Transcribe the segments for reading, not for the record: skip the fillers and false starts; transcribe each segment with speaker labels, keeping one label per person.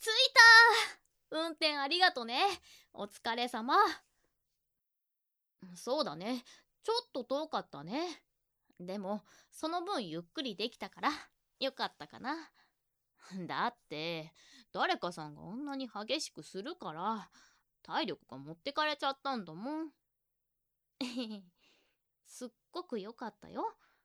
Speaker 1: 着いた。運転ありがとね。お疲れ様。そうだね。ちょっと遠かったね。でも、その分ゆっくりできたから、よかったかな。だって、誰かさんがあんなに激しくするから、体力が持ってかれちゃったんだもん。すっごく良かったよ。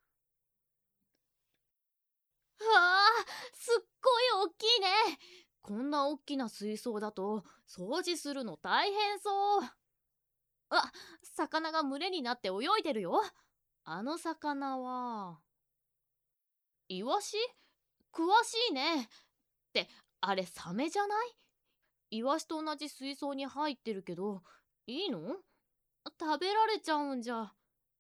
Speaker 1: わあ、すっごい大きいね。こんな大きな水槽だと掃除するの大変そう。あ、魚が群れになって泳いでるよ。あの魚はイワシ？詳しいね。ってあれサメじゃない？イワシと同じ水槽に入ってるけど、いいの？食べられちゃうんじゃ。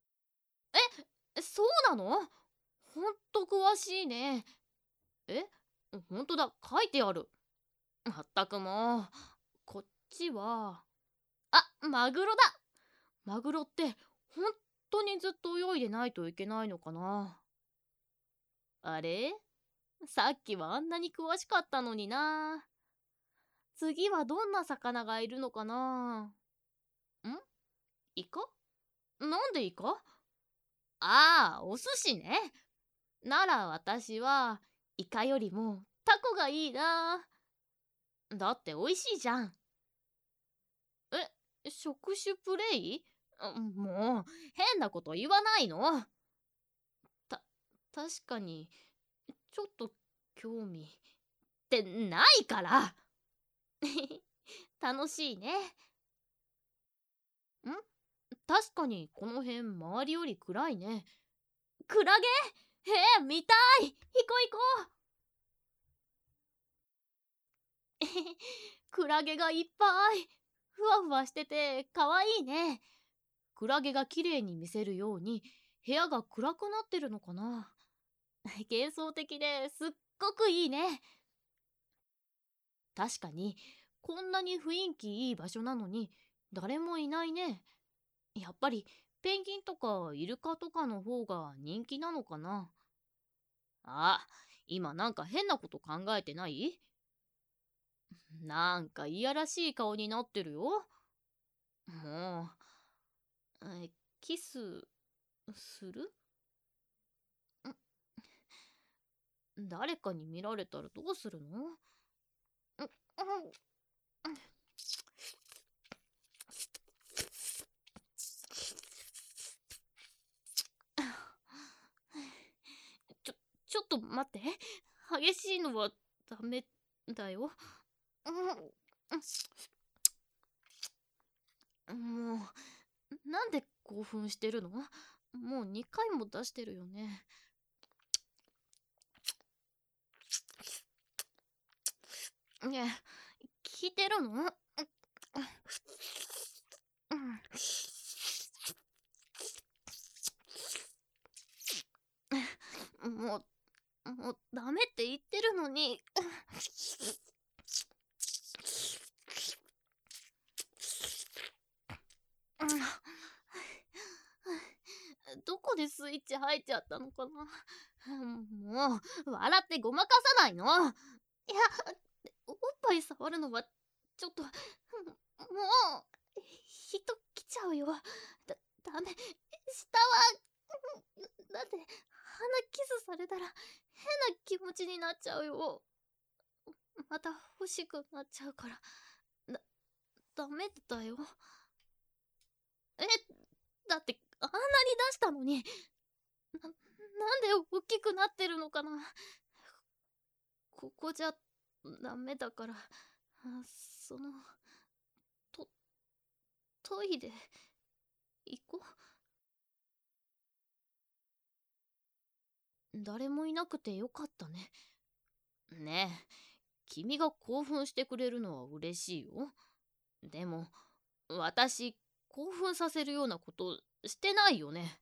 Speaker 1: そうなの？ほんと詳しいね。え、ほんとだ、書いてある。まったくもう。こっちは、マグロだ。マグロってほんとにずっと泳いでないといけないのかな。あれ、さっきはあんなに詳しかったのにな。次はどんな魚がいるのかな。イカ？なんでイカ？お寿司ね。なら私はイカよりもタコがいいな。だって美味しいじゃん。触手プレイ？もう変なこと言わないの。た確かにちょっと興味ってないから。楽しいね。確かにこの辺周りより暗いね。クラゲ？見たい。行こう行こう。クラゲがいっぱい。ふわふわしててかわいいね。クラゲが綺麗に見せるように部屋が暗くなってるのかな。幻想的ですっごくいいね。確かにこんなに雰囲気いい場所なのに誰もいないね。やっぱりペンギンとかイルカとかの方が人気なのかな。あ、今なんか変なこと考えてない？なんかいやらしい顔になってるよ。もう、キスする？誰かに見られたらどうするの？ちょ、ちょっと待って。激しいのはダメだよ。もう、なんで興奮してるの？もう2回も出してるよね。ねえ、聞いてるの？ももうダメって言ってるのに。どこでスイッチ入っちゃったのかな。もう笑ってごまかさないの。いや、おっぱい触るのはちょっともう人来ちゃうよ。ダメ。下はだって鼻キスされたら変な気持ちになっちゃうよ。また欲しくなっちゃうから。だダメだよ。え、だってあんなに出したのに、なんで大きくなってるのかな。ここじゃダメだから、その、ト、トイレ行こう。誰もいなくてよかったね。ねえ、君が興奮してくれるのは嬉しいよ。でも、私、興奮させるようなことしてないよね。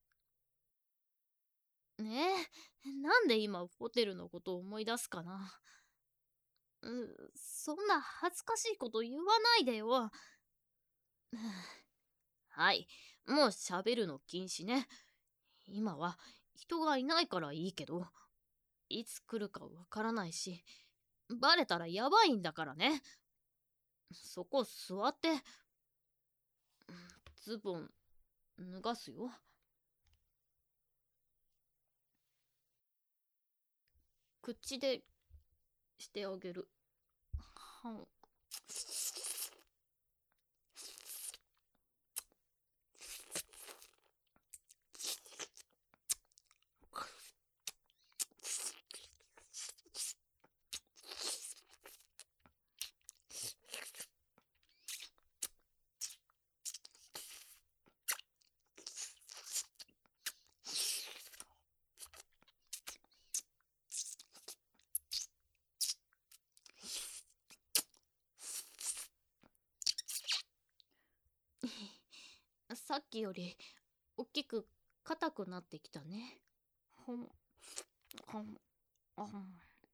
Speaker 1: ねえ、なんで今ホテルのことを思い出すかな。そんな恥ずかしいこと言わないでよ。はい、もう喋るの禁止ね。今は人がいないからいいけど、いつ来るかわからないし、 バレたらやばいんだからね。そこ座って。ズボン脱がすよ。口でしてあげる。はん。さっきより大きく硬くなってきたね。ほんほんほん。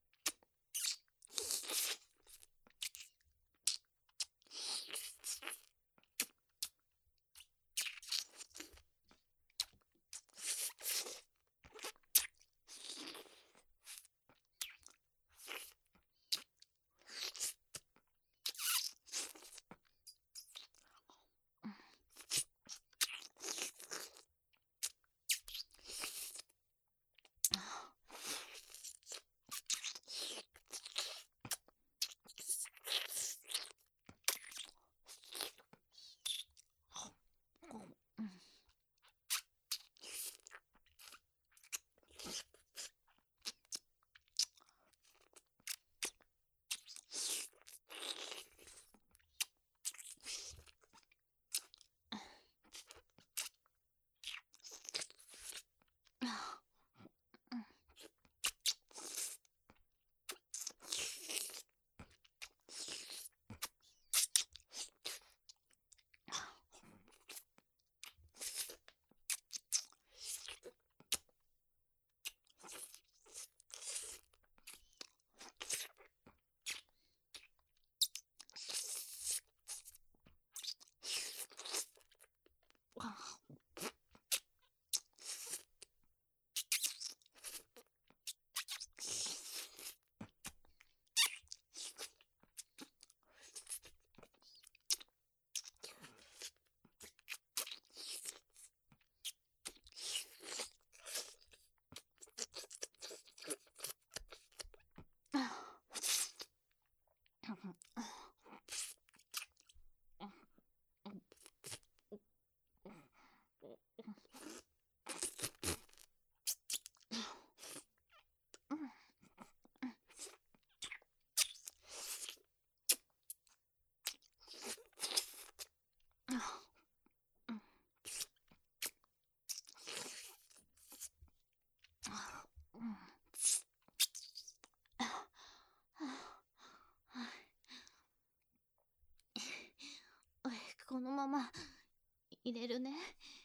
Speaker 1: このまま入れるね。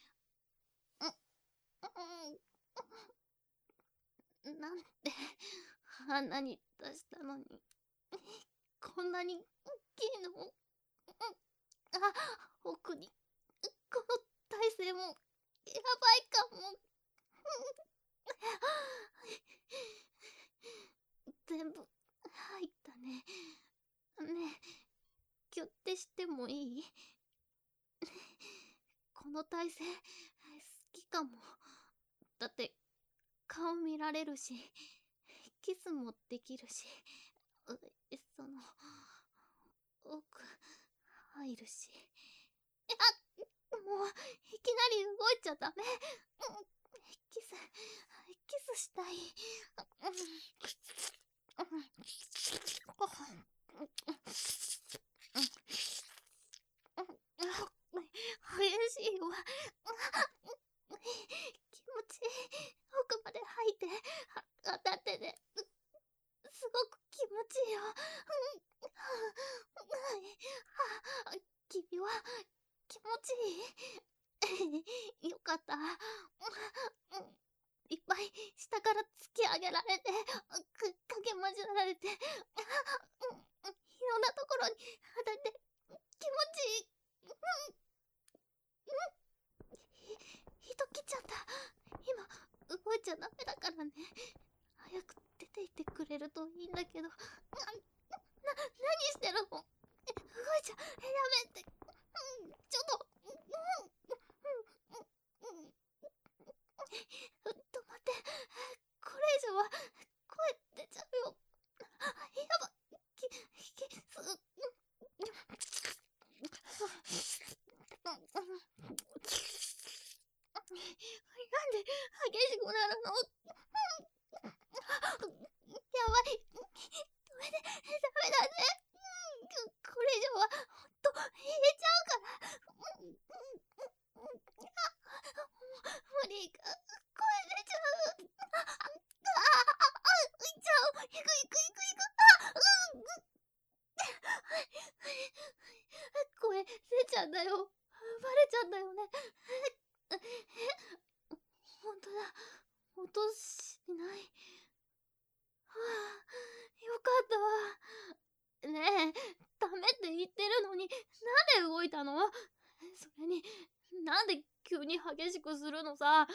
Speaker 1: なんて鼻に出したのにこんなに大きいの。あ、奥にこの体勢もやばいかも。全部入ったね。ねえ、ギュッてしてもいい？この体勢好きかも。だって顔見られるし、キスもできるし、その奥入るし。もういきなり動いちゃダメ。キスしたい。激しいわ。気持ちいい。奥まで入って当たっててすごく気持ちいいよ。君は気持ちいい？よかった。いっぱい下から突き上げられて、かけまじられて、いろんなところに当たって気持ちいい。人来ちゃった。今動いちゃダメだからね。早く出て行ってくれるといいんだけど。何してるの？動いちゃ、やめて。ちょっと。止まって。これ以上は声出ちゃうよ。やば。なんで激しくなるの？やばい。ダメだね。これ以上はほんと言えちゃうから。無理か。声出ちゃう。いっちゃう。いく。声出ちゃうんだよ。バレちゃうんだよね。ほんとだ。音しない。よかったわ。ねえ、ダメって言ってるのに、なんで動いたの？それに、なんで急に激しくするのさ。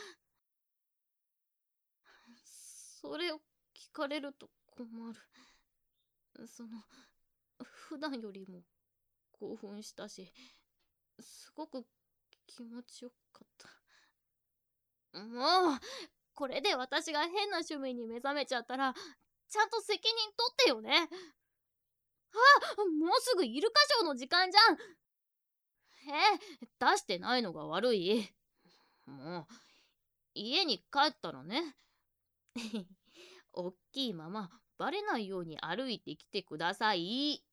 Speaker 1: それを聞かれると困る。普段よりも興奮したし、すごく気持ちよかった。もう、これで私が変な趣味に目覚めちゃったら、ちゃんと責任取ってよね。もうすぐイルカショーの時間じゃん。出してないのが悪い。もう、家に帰ったらね。おっきいままバレないように歩いてきてください。